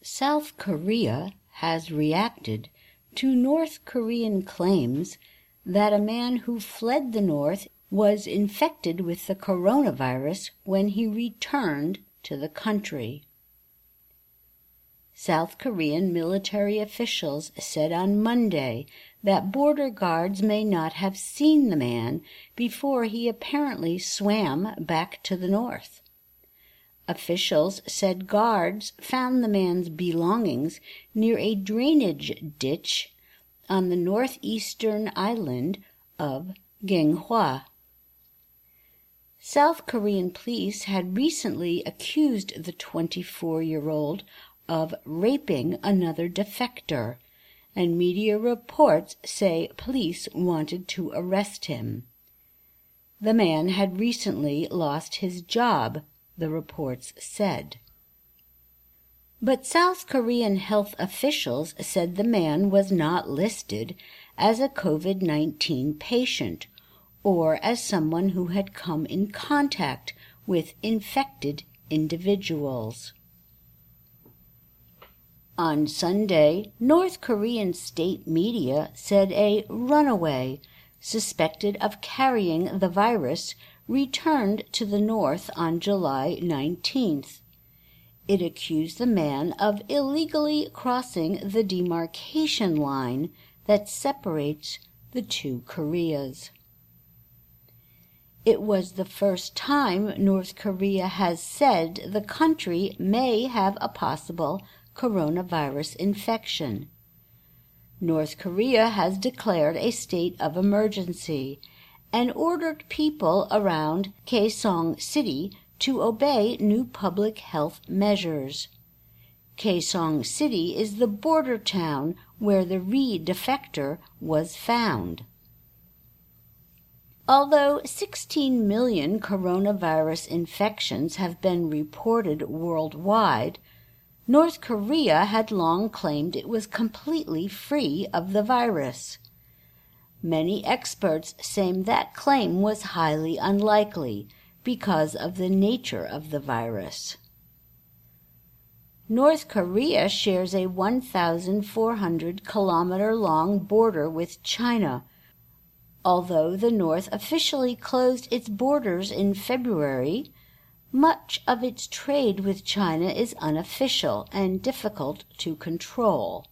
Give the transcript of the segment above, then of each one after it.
South Korea has reacted to North Korean claims that a man who fled the North was infected with the coronavirus when he returned to the country. South Korean military officials said on Monday that border guards may not have seen the man before he apparently swam back to the north. Officials said guards found the man's belongings near a drainage ditch on the northeastern island of Gyeonghwa. South Korean police had recently accused the 24-year-old of raping another defector, and media reports say police wanted to arrest him. The man had recently lost his job, the reports said. But South Korean health officials said the man was not listed as a COVID-19 patient or as someone who had come in contact with infected individuals. On Sunday, North Korean state media said a runaway, suspected of carrying the virus, returned to the north on July 19th. It accused the man of illegally crossing the demarcation line that separates the two Koreas. It was the first time North Korea has said the country may have a possible coronavirus infection. North Korea has declared a state of emergency and ordered people around Kaesong City to obey new public health measures. Kaesong City is the border town where the defector was found. Although 16 million coronavirus infections have been reported worldwide, North Korea had long claimed it was completely free of the virus. Many experts say that claim was highly unlikely because of the nature of the virus. North Korea shares a 1,400-kilometer-long border with China. Although the North officially closed its borders in February, much of its trade with China is unofficial and difficult to control.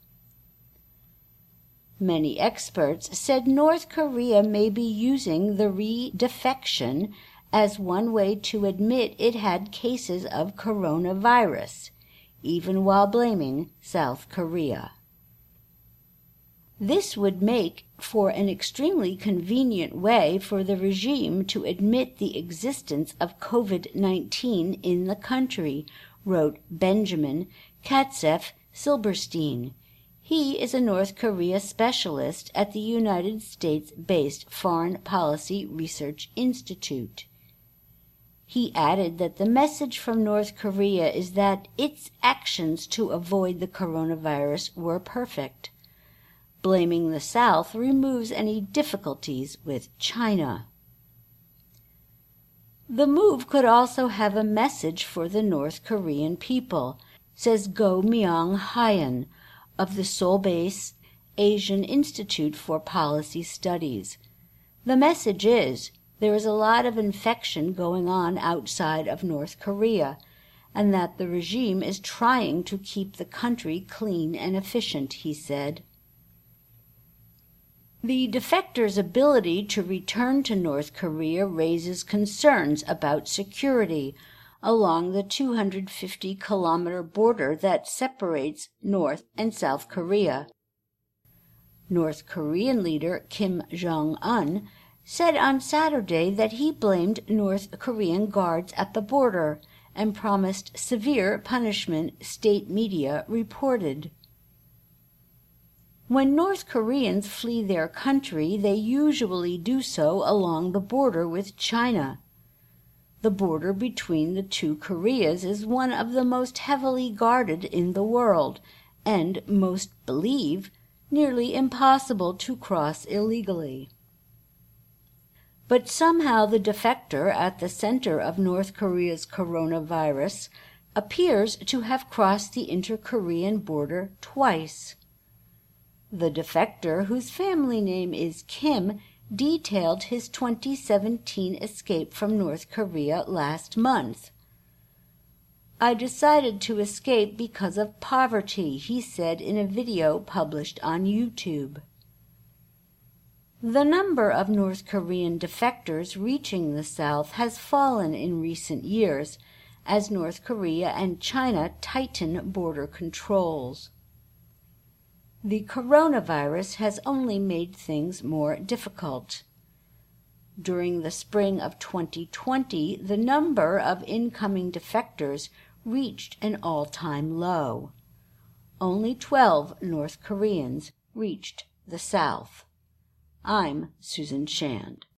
Many experts said North Korea may be using the redefection as one way to admit it had cases of coronavirus, even while blaming South Korea. This would make for an extremely convenient way for the regime to admit the existence of COVID-19 in the country, wrote Benjamin Katzef-Silberstein. He is a North Korea specialist at the United States-based Foreign Policy Research Institute. He added that the message from North Korea is that its actions to avoid the coronavirus were perfect. Blaming the South removes any difficulties with China. The move could also have a message for the North Korean people, says Go Myung-hyun of the Seoul-based Asian Institute for Policy Studies. The message is, there is a lot of infection going on outside of North Korea, and that the regime is trying to keep the country clean and efficient, he said. The defector's ability to return to North Korea raises concerns about security along the 250-kilometer border that separates North and South Korea. North Korean leader Kim Jong-un said on Saturday that he blamed North Korean guards at the border and promised severe punishment, state media reported. When North Koreans flee their country, they usually do so along the border with China. The border between the two Koreas is one of the most heavily guarded in the world, and, most believe, nearly impossible to cross illegally. But somehow the defector at the center of North Korea's coronavirus appears to have crossed the inter-Korean border twice. The defector, whose family name is Kim, detailed his 2017 escape from North Korea last month. "I decided to escape because of poverty," he said in a video published on YouTube. The number of North Korean defectors reaching the South has fallen in recent years as North Korea and China tighten border controls. The coronavirus has only made things more difficult. During the spring of 2020, the number of incoming defectors reached an all-time low. Only 12 North Koreans reached the South. I'm Susan Shand.